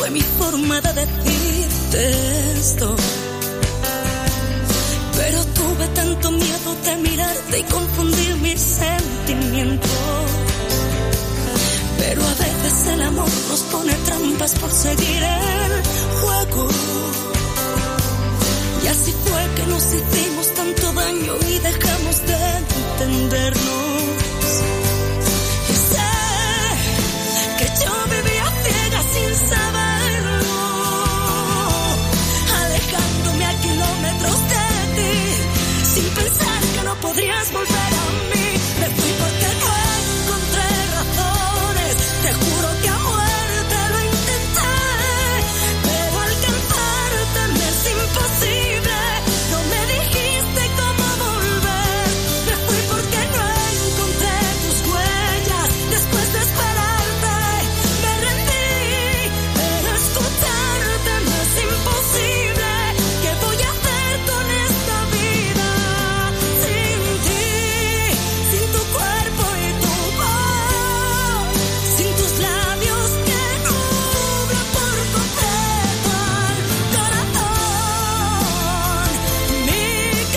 fue mi forma de decirte esto. Pero tuve tanto miedo de mirarte y confundir mis sentimientos. Pero a veces el amor nos pone trampas por seguir el juego. Y así fue que nos hicimos tanto daño y dejamos de entendernos. Y sé que yo vivía ciega sin saberlo, alejándome a kilómetros de ti, sin pensar que no podrías volver a mí. Me fui porque no encontré razones, te juro que a muerte lo intenté, pero alcanzarte me es imposible. No me dijiste cómo volver. Me fui porque no encontré tus huellas. Después de esperarte me rendí, pero escucharte me es imposible. ¿Qué voy a hacer con esta vida sin ti? Sin tu cuerpo y tu voz, sin tus labios que nublan por completo al corazón, mi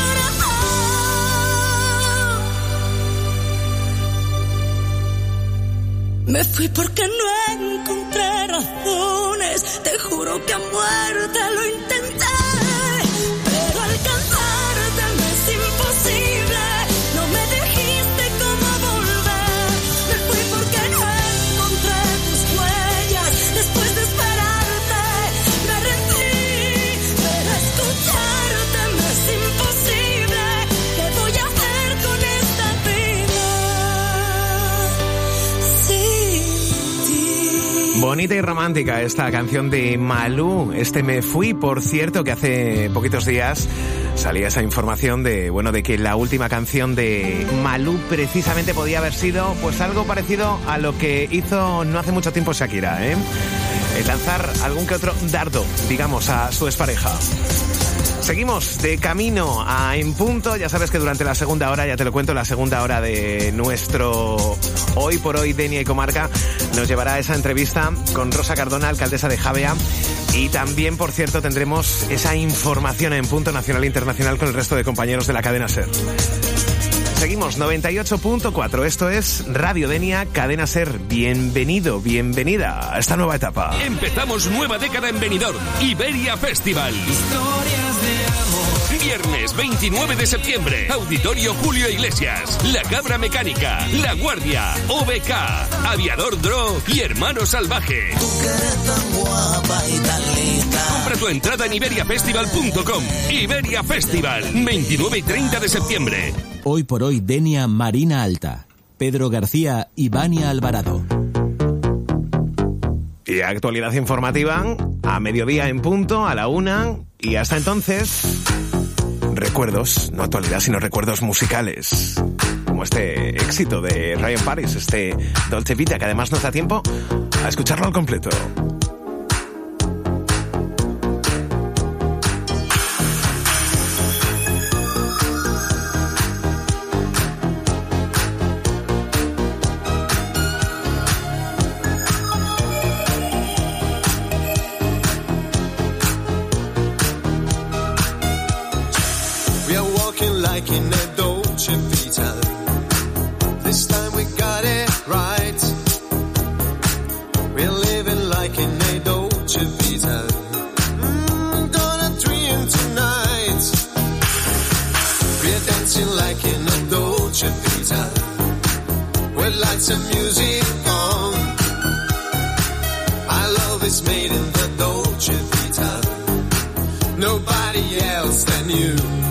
corazón. Me fui porque no encontré razones, te juro que a muerte lo intenté, pero alcanzarte me es imposible. No me dijiste cómo volver. Me fui porque no encontré tus huellas. Después de esperarte me rendí, pero escucharte me es imposible. ¿Qué voy a hacer con esta vida sin ti? Bonita y romántica esta canción de Malú, Me Fui, por cierto, que hace poquitos días salía esa información de que la última canción de Malú precisamente podía haber sido pues algo parecido a lo que hizo no hace mucho tiempo Shakira, El lanzar algún que otro dardo, digamos, a su expareja. Seguimos de camino a En Punto. Ya sabes que durante la segunda hora, ya te lo cuento, la segunda hora de nuestro Hoy por Hoy Denia y Comarca nos llevará a esa entrevista con Rosa Cardona, alcaldesa de Javea. Y también, por cierto, tendremos esa información en Punto nacional e internacional con el resto de compañeros de la cadena SER. Seguimos, 98.4. Esto es Radio Denia, Cadena SER. Bienvenido, bienvenida a esta nueva etapa. Empezamos nueva década en Benidorm. Iberia Festival. Historias de amor. Viernes 29 de septiembre. Auditorio Julio Iglesias. La Cabra Mecánica. La Guardia. OBK. Aviador Dro y Hermano Salvaje. Tú que eres tan guapa y tan lista. Compra tu entrada en iberiafestival.com. Iberia Festival. 29 y 30 de septiembre. Hoy por Hoy Denia, Marina Alta, Pedro García y Vania Alvarado. Y actualidad informativa a mediodía en punto, a la 1, y hasta entonces recuerdos, no actualidad sino recuerdos musicales, como este éxito de Ryan Paris, este Dolce Vita, que además nos da tiempo a escucharlo al completo. like in a Dolce Vita. This time we got it right. We're living like in a Dolce Vita. Gonna dream tonight. We're dancing like in a Dolce Vita. With lights and music on. Our love is made in the Dolce Vita. Nobody else than you.